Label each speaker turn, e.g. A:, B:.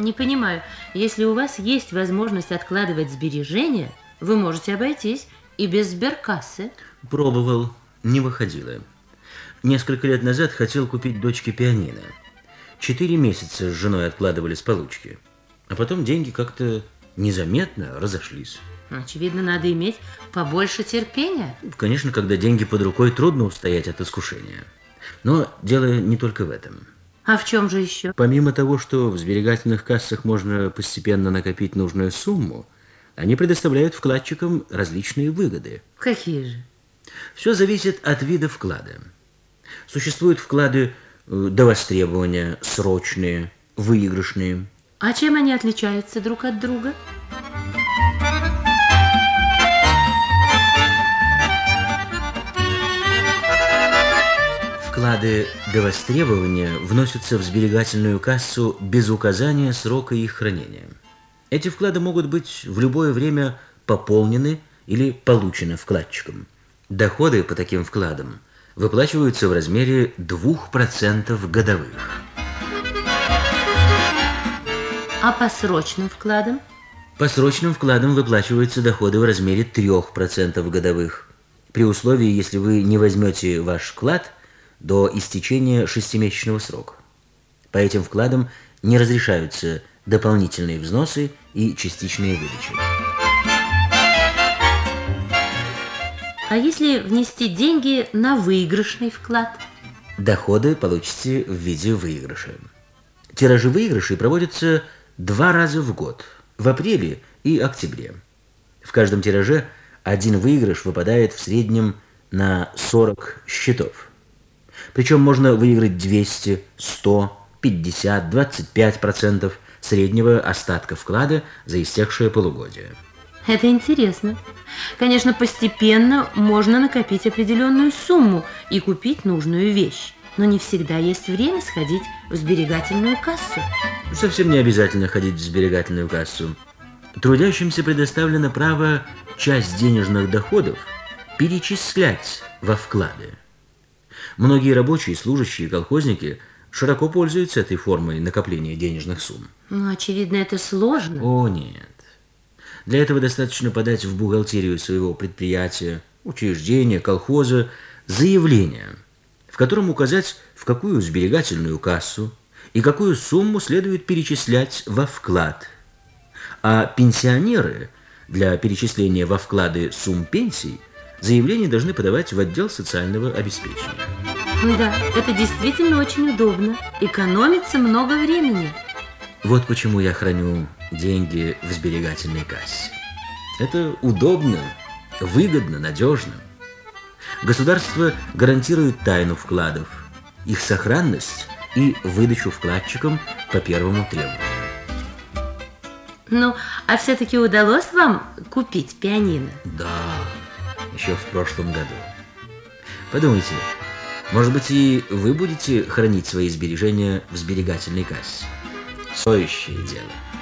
A: Не понимаю, если у вас есть возможность откладывать сбережения, вы можете обойтись и без сберкассы.
B: Пробовал, не выходило. Несколько лет назад хотел купить дочке пианино. 4 месяца с женой откладывали с получки. А потом деньги как-то незаметно разошлись.
A: Очевидно, надо иметь побольше терпения.
B: Конечно, когда деньги под рукой, трудно устоять от искушения. Но дело не только в этом.
A: А в чем же еще?
B: Помимо того, что в сберегательных кассах можно постепенно накопить нужную сумму, они предоставляют вкладчикам различные выгоды.
A: Какие же?
B: Все зависит от вида вклада. Существуют вклады до востребования, срочные, выигрышные.
A: А чем они отличаются друг от друга?
B: Вклады до востребования вносятся в сберегательную кассу без указания срока их хранения. Эти вклады могут быть в любое время пополнены или получены вкладчиком. Доходы по таким вкладам выплачиваются в размере 2% годовых.
A: А по срочным вкладам?
B: По срочным вкладам выплачиваются доходы в размере 3% годовых, при условии, если вы не возьмете ваш вклад до истечения 6-месячного срока. По этим вкладам не разрешаются дополнительные взносы и частичные выдачи.
A: А если внести деньги на выигрышный вклад?
B: Доходы получите в виде выигрыша. Тиражи выигрышей проводятся 2 раза в год, в апреле и октябре. В каждом тираже один выигрыш выпадает в среднем на 40 счетов. Причем можно выиграть 200, 100, 50, 25% среднего остатка вклада за истекшее полугодие.
A: Это интересно. Конечно, постепенно можно накопить определенную сумму и купить нужную вещь. Но не всегда есть время сходить в сберегательную кассу.
B: Совсем не обязательно ходить в сберегательную кассу. Трудящимся предоставлено право часть денежных доходов перечислять во вклады. Многие рабочие, служащие, колхозники широко пользуются этой формой накопления денежных сумм.
A: Ну, очевидно, это сложно.
B: О, нет. Для этого достаточно подать в бухгалтерию своего предприятия, учреждения, колхоза заявление, в котором указать, в какую сберегательную кассу и какую сумму следует перечислять во вклад. А пенсионеры для перечисления во вклады сумм пенсий заявление должны подавать в отдел социального обеспечения.
A: Да, это действительно очень удобно. Экономится много времени.
B: Вот почему я храню деньги в сберегательной кассе. Это удобно, выгодно, надежно. Государство гарантирует тайну вкладов, их сохранность и выдачу вкладчикам по первому требованию.
A: Ну, а все-таки удалось вам купить пианино?
B: Да, еще в прошлом году. Подумайте, может быть, и вы будете хранить свои сбережения в сберегательной кассе. Стоящее дело.